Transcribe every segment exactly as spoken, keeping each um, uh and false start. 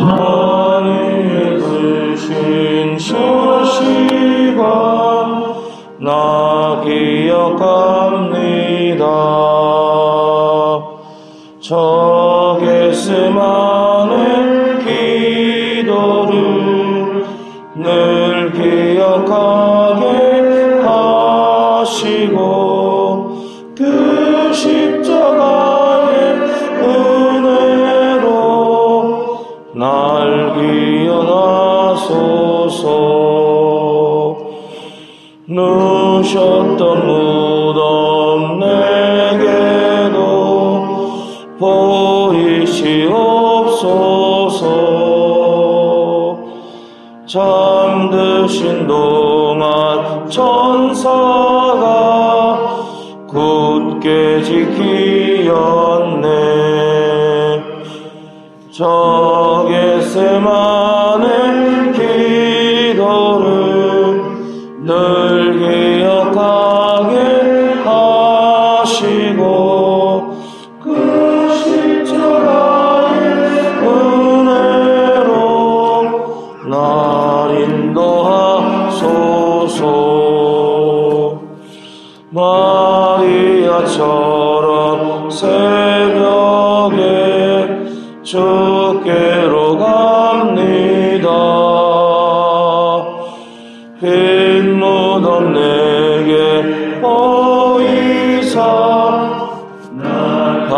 하나님의 주신 저 시간 나 기억합니다. 저 겟세마네 기도를 늘 기억하게 하시고 그 십자가의 은혜로 날 기억하소서. 누셨던 무덤 내게도 보이시옵소서. 잠드신 동안 천사가 굳게 지키었네. 저 겟세마네 기도를 늘 기억하게 하시고 그 십자가의 은혜로 날 인도하소서. 마리아처럼 새벽에 주께로 갑니다. 빈 무덤 내게 보이사 날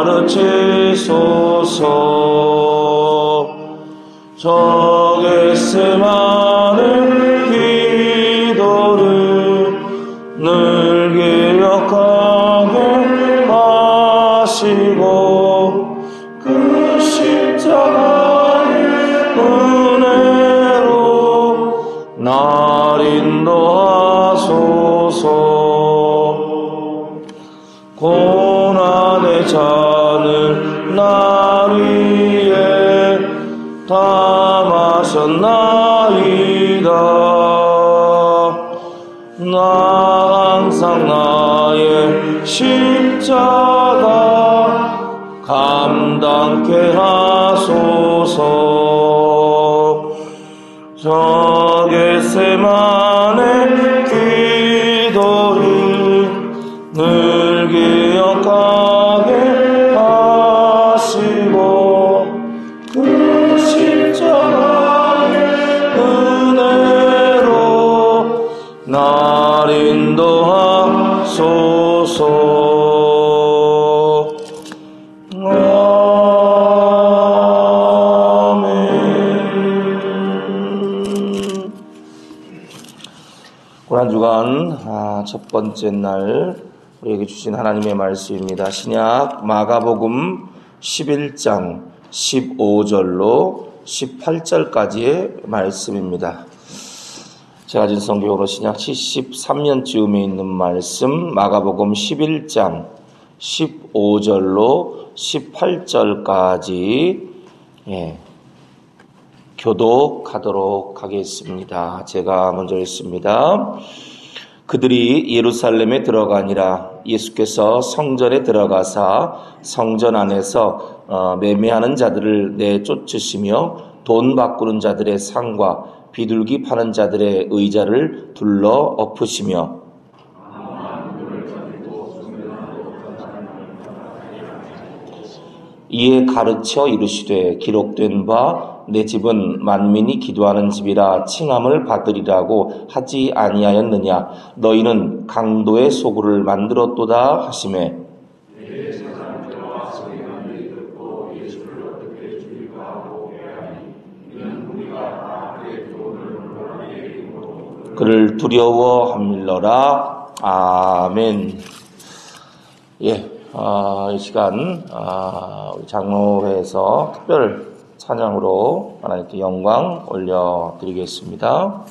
가르치소서. 저 겟세마네 기도를 늘 기억하게 하시고 그 십자가의 은혜로 날 인도하소서. 고난의 잔을 날 위해 다 마셨나이다. 나 항상 나의 십자가 감당케 하소서. 저 겟세마네 기도를 늘 기억하게 하시고 그 십자가의 은혜로 날 인도하소서. 고난주간 아, 첫 번째 날 우리에게 주신 하나님의 말씀입니다. 신약 마가복음 십일 장 십오 절로 십팔 절까지의 말씀입니다. 제가 가진 성경으로 신약 칠십삼 년쯤에 있는 말씀 마가복음 십일 장 십오 절로 십팔 절까지 예, 교독하도록 하겠습니다. 제가 먼저 읽습니다. 그들이 예루살렘에 들어가니라. 예수께서 성전에 들어가사 성전 안에서 어, 매매하는 자들을 내쫓으시며 돈 바꾸는 자들의 상과 비둘기 파는 자들의 의자를 둘러 엎으시며 이에 가르쳐 이르시되 기록된 바 내 집은 만민이 기도하는 집이라 칭함을 받으리라고 하지 아니하였느냐. 너희는 강도의 소굴을 만들었도다 하시매 그를 두려워함일러라. 아멘. 예, 어, 이 시간 어, 우리 장로회에서 특별 찬양으로 하나님께 영광 올려드리겠습니다.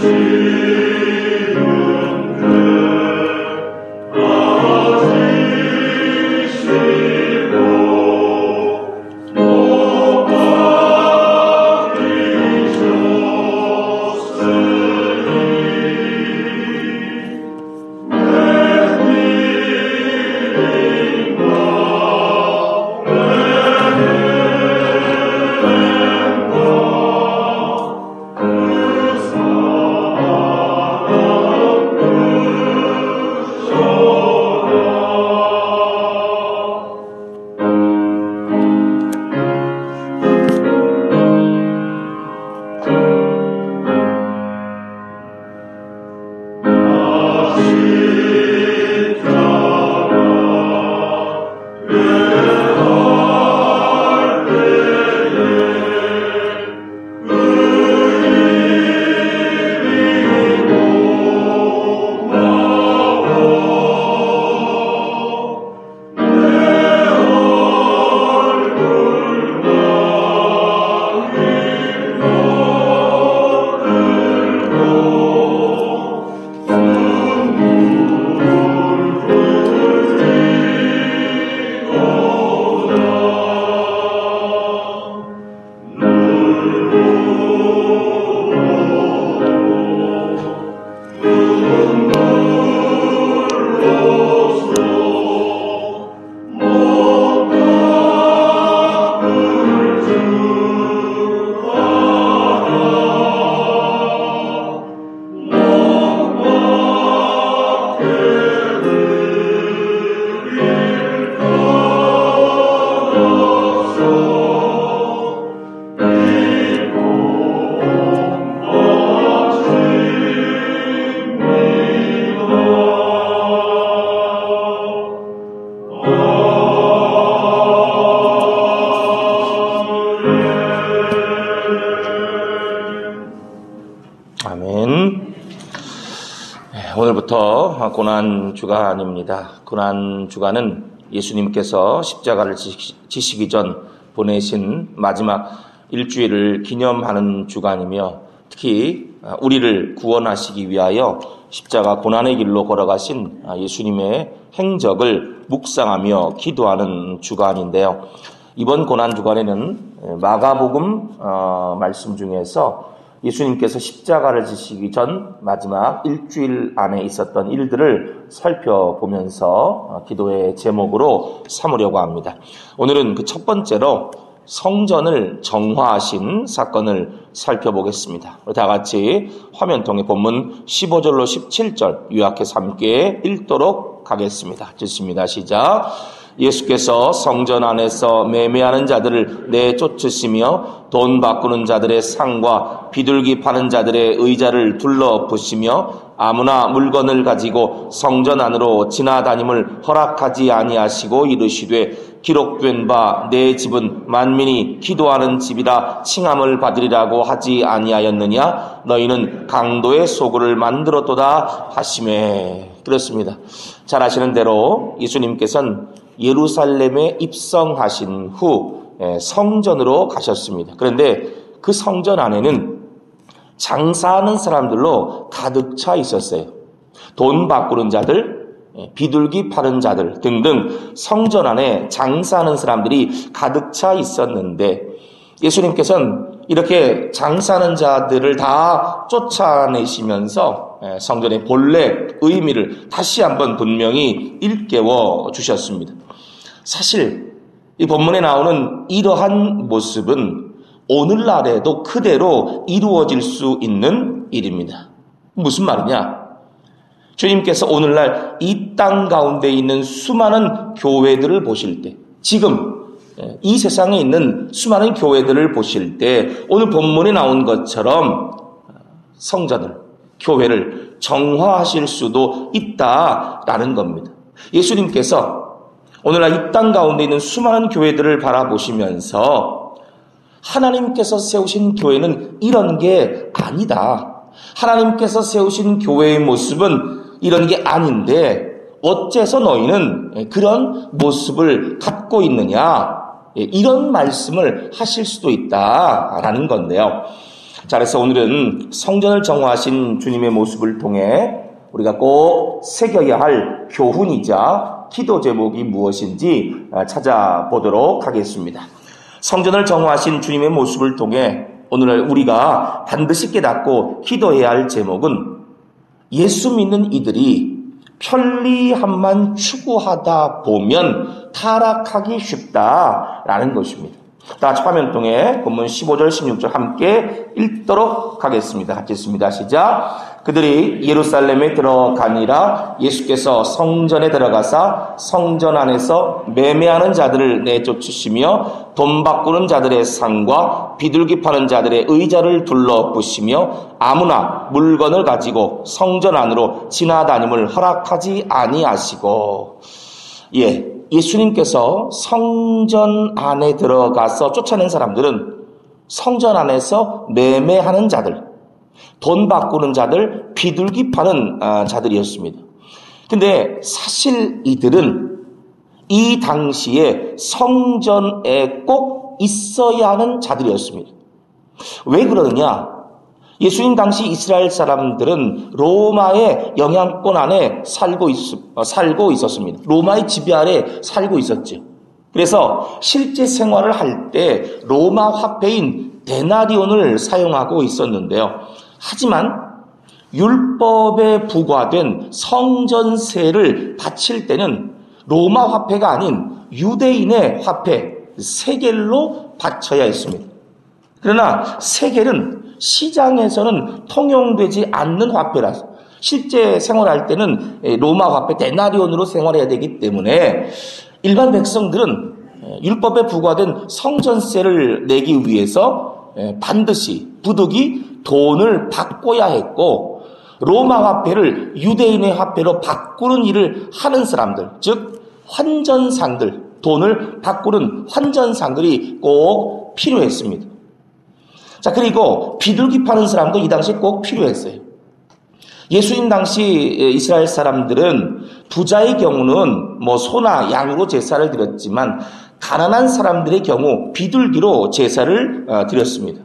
오늘부터 고난주간입니다. 고난주간은 예수님께서 십자가를 지시기 전 보내신 마지막 일주일을 기념하는 주간이며, 특히 우리를 구원하시기 위하여 십자가 고난의 길로 걸어가신 예수님의 행적을 묵상하며 기도하는 주간인데요. 이번 고난주간에는 마가복음 어, 말씀 중에서 예수님께서 십자가를 지시기 전 마지막 일주일 안에 있었던 일들을 살펴보면서 기도의 제목으로 삼으려고 합니다. 오늘은 그 첫 번째로 성전을 정화하신 사건을 살펴보겠습니다. 다 같이 화면 통해 본문 십오 절로 십칠 절 요약해서 함께 읽도록 하겠습니다. 듣습니다. 시작. 예수께서 성전 안에서 매매하는 자들을 내쫓으시며 돈 바꾸는 자들의 상과 비둘기 파는 자들의 의자를 둘러부시며 아무나 물건을 가지고 성전 안으로 지나다님을 허락하지 아니하시고 이르시되 기록된 바 내 집은 만민이 기도하는 집이라 칭함을 받으리라고 하지 아니하였느냐? 너희는 강도의 소굴을 만들었도다 하시매. 그렇습니다. 잘 아시는 대로 예수님께서는 예루살렘에 입성하신 후 성전으로 가셨습니다. 그런데 그 성전 안에는 장사하는 사람들로 가득 차 있었어요. 돈 바꾸는 자들, 비둘기 파는 자들 등등 성전 안에 장사하는 사람들이 가득 차 있었는데, 예수님께서는 이렇게 장사하는 자들을 다 쫓아내시면서 성전의 본래 의미를 다시 한번 분명히 일깨워 주셨습니다. 사실 이 본문에 나오는 이러한 모습은 오늘날에도 그대로 이루어질 수 있는 일입니다. 무슨 말이냐? 주님께서 오늘날 이 땅 가운데 있는 수많은 교회들을 보실 때, 지금 이 세상에 있는 수많은 교회들을 보실 때 오늘 본문에 나온 것처럼 성전을, 교회를 정화하실 수도 있다라는 겁니다. 예수님께서 오늘날 이 땅 가운데 있는 수많은 교회들을 바라보시면서 하나님께서 세우신 교회는 이런 게 아니다. 하나님께서 세우신 교회의 모습은 이런 게 아닌데 어째서 너희는 그런 모습을 갖고 있느냐? 이런 말씀을 하실 수도 있다라는 건데요. 자, 그래서 오늘은 성전을 정화하신 주님의 모습을 통해 우리가 꼭 새겨야 할 교훈이자 기도 제목이 무엇인지 찾아보도록 하겠습니다. 성전을 정화하신 주님의 모습을 통해 오늘 우리가 반드시 깨닫고 기도해야 할 제목은 예수 믿는 이들이 편리함만 추구하다 보면 타락하기 쉽다라는 것입니다. 다 같이 화면 통해 본문 십오 절 십육 절 함께 읽도록 하겠습니다. 같이 읽습니다. 시작. 그들이 예루살렘에 들어가니라. 예수께서 성전에 들어가사 성전 안에서 매매하는 자들을 내쫓으시며 돈 바꾸는 자들의 상과 비둘기 파는 자들의 의자를 둘러부시며 아무나 물건을 가지고 성전 안으로 지나다님을 허락하지 아니하시고. 예. 예수님께서 성전 안에 들어가서 쫓아낸 사람들은 성전 안에서 매매하는 자들, 돈 바꾸는 자들, 비둘기 파는 자들이었습니다. 근데 사실 이들은 이 당시에 성전에 꼭 있어야 하는 자들이었습니다. 왜 그러느냐? 예수님 당시 이스라엘 사람들은 로마의 영향권 안에 살고, 있, 살고 있었습니다. 로마의 지배 아래 살고 있었죠. 그래서 실제 생활을 할 때 로마 화폐인 데나리온을 사용하고 있었는데요. 하지만 율법에 부과된 성전세를 바칠 때는 로마 화폐가 아닌 유대인의 화폐 세겔로 바쳐야 했습니다. 그러나 세겔은 시장에서는 통용되지 않는 화폐라서 실제 생활할 때는 로마 화폐 데나리온으로 생활해야 되기 때문에 일반 백성들은 율법에 부과된 성전세를 내기 위해서 반드시 부득이 돈을 바꿔야 했고 로마 화폐를 유대인의 화폐로 바꾸는 일을 하는 사람들, 즉 환전상들, 돈을 바꾸는 환전상들이 꼭 필요했습니다. 자, 그리고 비둘기 파는 사람도 이 당시에 꼭 필요했어요. 예수님 당시 이스라엘 사람들은 부자의 경우는 뭐 소나 양으로 제사를 드렸지만 가난한 사람들의 경우 비둘기로 제사를 드렸습니다.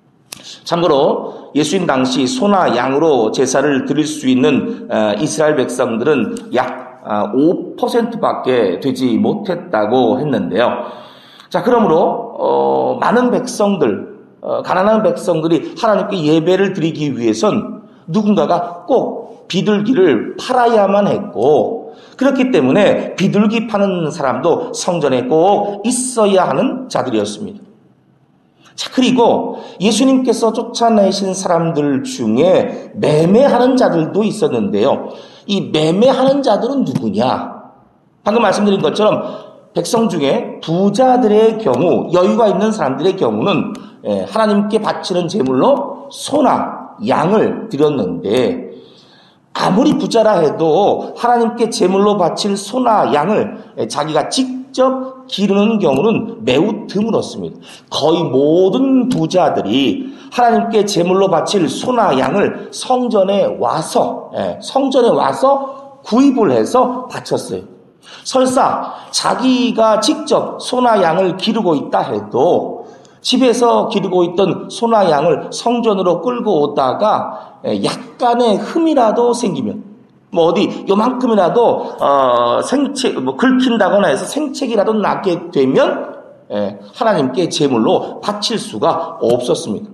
참고로 예수님 당시 소나 양으로 제사를 드릴 수 있는 이스라엘 백성들은 약 오 퍼센트밖에 되지 못했다고 했는데요. 자, 그러므로 어, 많은 백성들 어, 가난한 백성들이 하나님께 예배를 드리기 위해선 누군가가 꼭 비둘기를 팔아야만 했고 그렇기 때문에 비둘기 파는 사람도 성전에 꼭 있어야 하는 자들이었습니다. 자, 그리고 예수님께서 쫓아내신 사람들 중에 매매하는 자들도 있었는데요. 이 매매하는 자들은 누구냐? 방금 말씀드린 것처럼 백성 중에 부자들의 경우, 여유가 있는 사람들의 경우는 하나님께 바치는 제물로 소나 양을 드렸는데 아무리 부자라 해도 하나님께 제물로 바칠 소나 양을 자기가 직접 기르는 경우는 매우 드물었습니다. 거의 모든 부자들이 하나님께 제물로 바칠 소나 양을 성전에 와서 성전에 와서 구입을 해서 바쳤어요. 설사 자기가 직접 소나 양을 기르고 있다 해도 집에서 기르고 있던 소나 양을 성전으로 끌고 오다가 약간의 흠이라도 생기면 뭐 어디 요만큼이라도 어, 생책 뭐 긁힌다거나 해서 생책이라도 나게 되면 예, 하나님께 제물로 바칠 수가 없었습니다.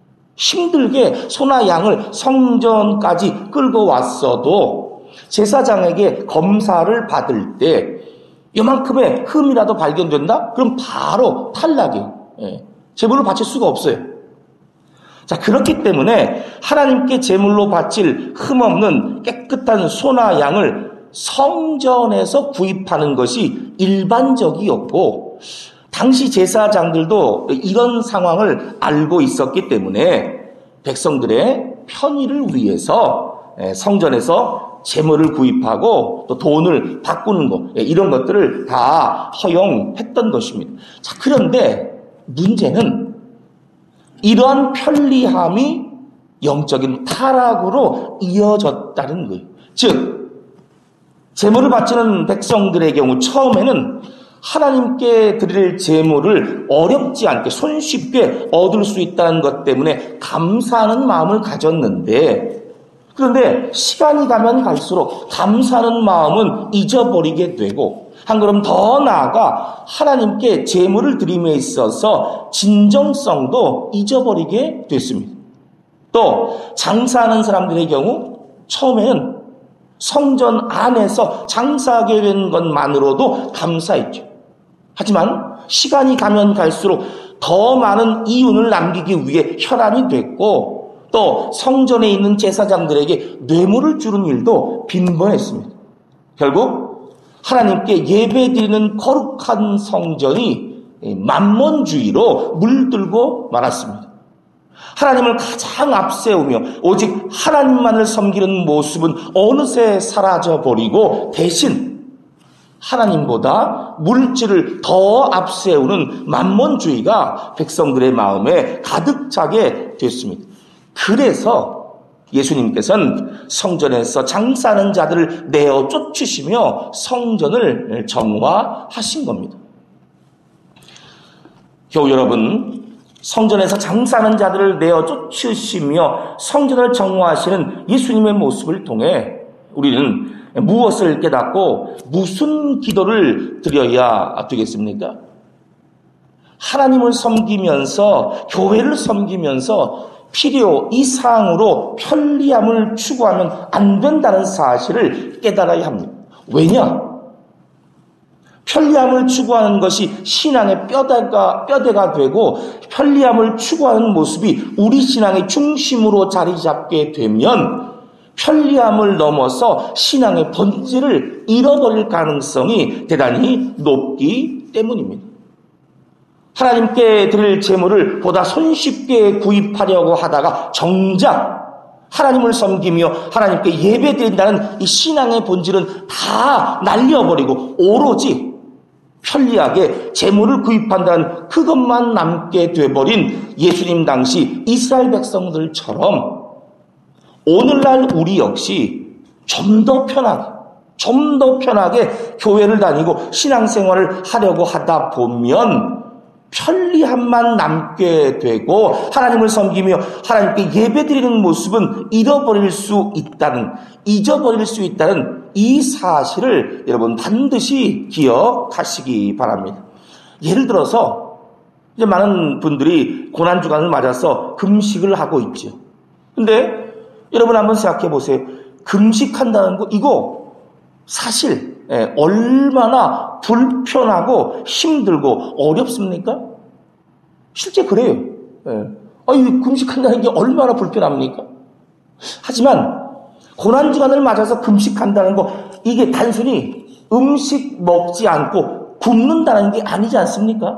힘들게 소나 양을 성전까지 끌고 왔어도 제사장에게 검사를 받을 때 요만큼의 흠이라도 발견된다? 그럼 바로 탈락이에요. 예, 제물로 바칠 수가 없어요. 자, 그렇기 때문에 하나님께 제물로 바칠 흠없는 깨끗한 소나 양을 성전에서 구입하는 것이 일반적이었고 당시 제사장들도 이런 상황을 알고 있었기 때문에 백성들의 편의를 위해서 성전에서 제물을 구입하고 또 돈을 바꾸는 것 이런 것들을 다 허용했던 것입니다. 자, 그런데 문제는 이러한 편리함이 영적인 타락으로 이어졌다는 거예요. 즉 제물을 바치는 백성들의 경우 처음에는 하나님께 드릴 제물을 어렵지 않게 손쉽게 얻을 수 있다는 것 때문에 감사하는 마음을 가졌는데, 그런데 시간이 가면 갈수록 감사하는 마음은 잊어버리게 되고, 한 걸음 더 나아가 하나님께 제물을 드림에 있어서 진정성도 잊어버리게 됐습니다. 또 장사하는 사람들의 경우 처음에는 성전 안에서 장사하게 된 것만으로도 감사했죠. 하지만 시간이 가면 갈수록 더 많은 이윤을 남기기 위해 혈안이 됐고, 또 성전에 있는 제사장들에게 뇌물을 주는 일도 빈번했습니다. 결국 하나님께 예배드리는 거룩한 성전이 만몬주의로 물들고 말았습니다. 하나님을 가장 앞세우며 오직 하나님만을 섬기는 모습은 어느새 사라져버리고, 대신 하나님보다 물질을 더 앞세우는 만몬주의가 백성들의 마음에 가득 차게 됐습니다. 그래서 예수님께서는 성전에서 장사하는 자들을 내어 쫓으시며 성전을 정화하신 겁니다. 교우 여러분, 성전에서 장사하는 자들을 내어 쫓으시며 성전을 정화하시는 예수님의 모습을 통해 우리는 무엇을 깨닫고 무슨 기도를 드려야 되겠습니까? 하나님을 섬기면서, 교회를 섬기면서 필요 이상으로 편리함을 추구하면 안 된다는 사실을 깨달아야 합니다. 왜냐? 편리함을 추구하는 것이 신앙의 뼈대가, 뼈대가 되고, 편리함을 추구하는 모습이 우리 신앙의 중심으로 자리 잡게 되면 편리함을 넘어서 신앙의 본질을 잃어버릴 가능성이 대단히 높기 때문입니다. 하나님께 드릴 제물을 보다 손쉽게 구입하려고 하다가 정작 하나님을 섬기며 하나님께 예배드린다는 이 신앙의 본질은 다 날려버리고 오로지 편리하게 제물을 구입한다는 그것만 남게 돼버린 예수님 당시 이스라엘 백성들처럼 오늘날 우리 역시 좀 더 편하게, 좀 더 편하게 교회를 다니고 신앙생활을 하려고 하다 보면 편리함만 남게 되고 하나님을 섬기며 하나님께 예배드리는 모습은 잃어버릴 수 있다는, 잊어버릴 수 있다는 이 사실을 여러분 반드시 기억하시기 바랍니다. 예를 들어서 이제 많은 분들이 고난주간을 맞아서 금식을 하고 있죠. 근데 여러분 한번 생각해 보세요. 금식한다는 거 이거 사실 예, 얼마나 불편하고 힘들고 어렵습니까? 실제 그래요. 예. 아니, 금식한다는 게 얼마나 불편합니까? 하지만 고난주간을 맞아서 금식한다는 거 이게 단순히 음식 먹지 않고 굶는다는 게 아니지 않습니까?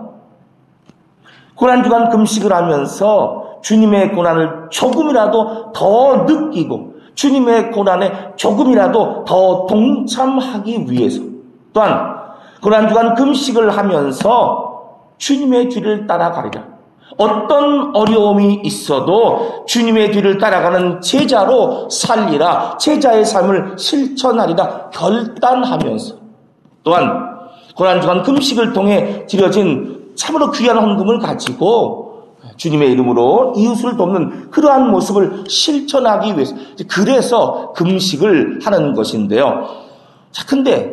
고난주간 금식을 하면서 주님의 고난을 조금이라도 더 느끼고 주님의 고난에 조금이라도 더 동참하기 위해서, 또한 고난주간 금식을 하면서 주님의 뒤를 따라가리라. 어떤 어려움이 있어도 주님의 뒤를 따라가는 제자로 살리라. 제자의 삶을 실천하리라 결단하면서, 또한 고난주간 금식을 통해 드려진 참으로 귀한 헌금을 가지고 주님의 이름으로 이웃을 돕는 그러한 모습을 실천하기 위해서, 그래서 금식을 하는 것인데요. 자, 근데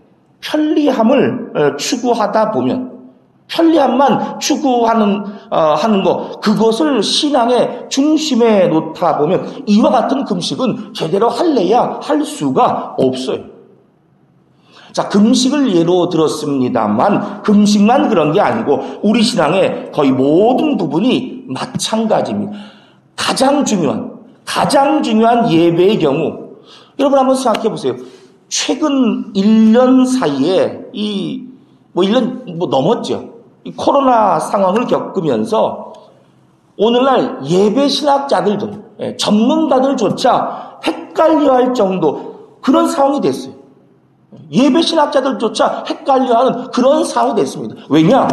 편리함을 추구하다 보면, 편리함만 추구하는 어, 하는 거, 그것을 신앙의 중심에 놓다 보면 이와 같은 금식은 제대로 할래야 할 수가 없어요. 자, 금식을 예로 들었습니다만 금식만 그런 게 아니고 우리 신앙의 거의 모든 부분이 마찬가지입니다. 가장 중요한, 가장 중요한 예배의 경우, 여러분 한번 생각해 보세요. 최근 일 년 사이에 이 뭐 일 년 뭐 넘었죠. 이 코로나 상황을 겪으면서 오늘날 예배 신학자들도, 예, 전문가들조차 헷갈려할 정도 그런 상황이 됐어요. 예배 신학자들조차 헷갈려하는 그런 상황이 됐습니다. 왜냐?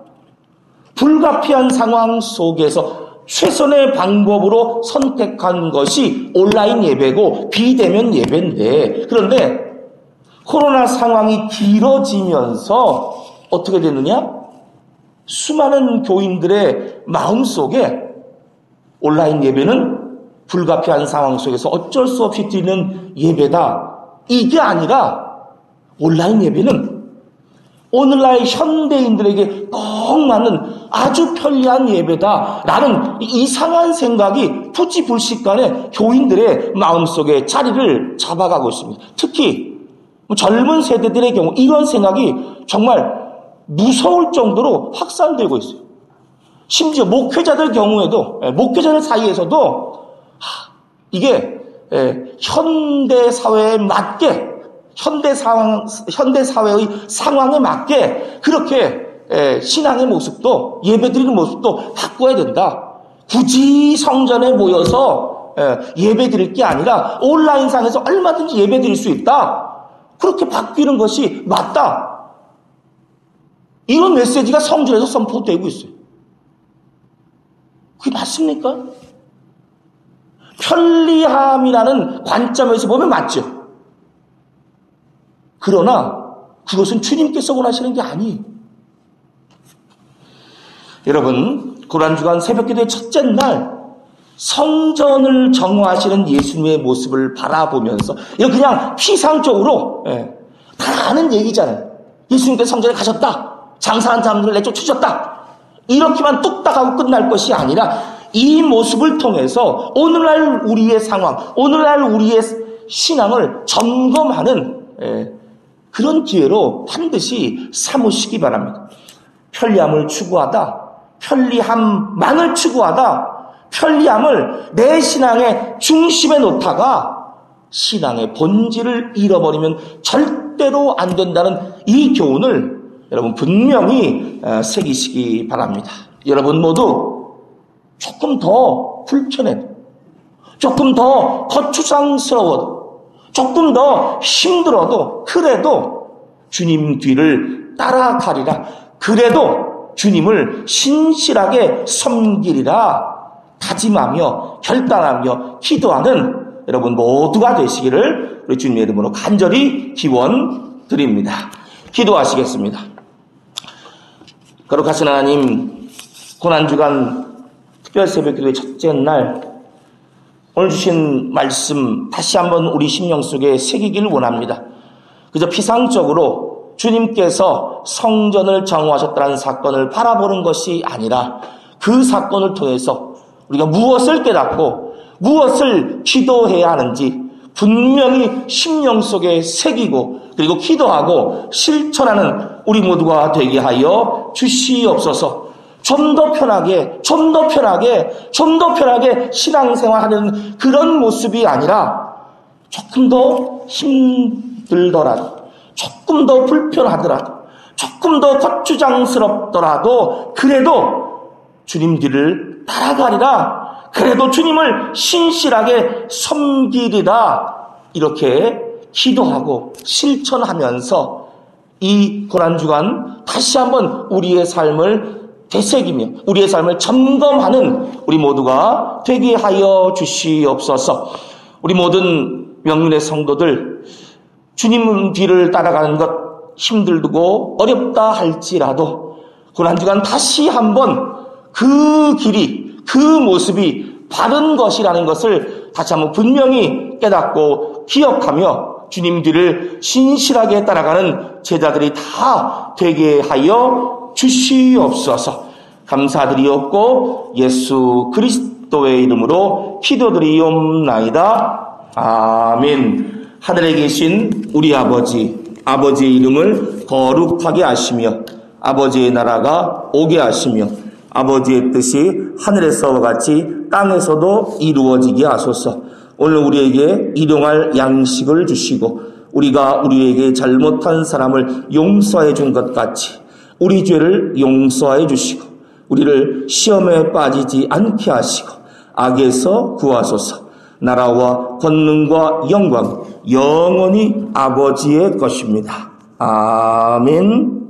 불가피한 상황 속에서 최선의 방법으로 선택한 것이 온라인 예배고 비대면 예배인데, 그런데 코로나 상황이 길어지면서 어떻게 됐느냐? 수많은 교인들의 마음속에 온라인 예배는 불가피한 상황 속에서 어쩔 수 없이 드리는 예배다. 이게 아니라 온라인 예배는 오늘날 현대인들에게 꼭 맞는 아주 편리한 예배다라는 이상한 생각이 푸지불식간에 교인들의 마음속에 자리를 잡아가고 있습니다. 특히 젊은 세대들의 경우 이런 생각이 정말 무서울 정도로 확산되고 있어요. 심지어 목회자들 경우에도, 목회자들 사이에서도 이게 현대 사회에 맞게, 현대 상황, 현대 사회의 상황에 맞게 그렇게 신앙의 모습도, 예배드리는 모습도 바꿔야 된다. 굳이 성전에 모여서 예배드릴 게 아니라 온라인상에서 얼마든지 예배드릴 수 있다. 그렇게 바뀌는 것이 맞다. 이런 메시지가 성전에서 선포되고 있어요. 그게 맞습니까? 편리함이라는 관점에서 보면 맞죠. 그러나 그것은 주님께서 원하시는 게 아니에요. 여러분, 고난주간 새벽기도의 첫째 날 성전을 정화하시는 예수님의 모습을 바라보면서 이거 그냥 피상적으로 예, 다 아는 얘기잖아요. 예수님께서 성전에 가셨다. 장사한 사람들을 내쫓으셨다. 이렇게만 뚝딱 하고 끝날 것이 아니라 이 모습을 통해서 오늘날 우리의 상황, 오늘날 우리의 신앙을 점검하는 예, 그런 기회로 반드시 삼으시기 바랍니다. 편리함을 추구하다, 편리함만을 추구하다, 편리함을 내 신앙의 중심에 놓다가 신앙의 본질을 잃어버리면 절대로 안 된다는 이 교훈을 여러분 분명히 새기시기 바랍니다. 여러분 모두 조금 더 불편해도, 조금 더 거추장스러워도, 조금 더 힘들어도 그래도 주님 뒤를 따라가리라. 그래도 주님을 신실하게 섬기리라 다짐하며 결단하며 기도하는 여러분 모두가 되시기를 우리 주님의 이름으로 간절히 기원드립니다. 기도하시겠습니다. 거룩하신 하나님, 고난주간 특별새벽기도의 첫째 날 오늘 주신 말씀 다시 한번 우리 심령 속에 새기기를 원합니다. 그저 피상적으로 주님께서 성전을 정화하셨다는 사건을 바라보는 것이 아니라 그 사건을 통해서 우리가 무엇을 깨닫고 무엇을 기도해야 하는지 분명히 심령 속에 새기고 그리고 기도하고 실천하는 우리 모두가 되게 하여 주시옵소서. 좀 더 편하게, 좀 더 편하게, 좀 더 편하게 신앙생활하는 그런 모습이 아니라 조금 더 힘들더라도, 조금 더 불편하더라도, 조금 더 거추장스럽더라도 그래도 주님 뒤를 따라가리라. 그래도 주님을 신실하게 섬기리라. 이렇게 기도하고 실천하면서 이 고난주간 다시 한번 우리의 삶을 되새기며 우리의 삶을 점검하는 우리 모두가 되게 하여 주시옵소서. 우리 모든 명륜의 성도들 주님 뒤를 따라가는 것 힘들고 어렵다 할지라도 고난주간 다시 한번 그 길이 그 모습이 바른 것이라는 것을 다시 한번 분명히 깨닫고 기억하며 주님 뒤를 신실하게 따라가는 제자들이 다 되게 하여 주시옵소서. 감사드리옵고 예수 그리스도의 이름으로 기도드리옵나이다. 아멘. 하늘에 계신 우리 아버지, 아버지의 이름을 거룩하게 하시며 아버지의 나라가 오게 하시며 아버지의 뜻이 하늘에서와 같이 땅에서도 이루어지게 하소서. 오늘 우리에게 일용할 양식을 주시고 우리가 우리에게 잘못한 사람을 용서해 준 것 같이 우리 죄를 용서해 주시고 우리를 시험에 빠지지 않게 하시고 악에서 구하소서. 나라와 권능과 영광 영원히 아버지의 것입니다. 아멘.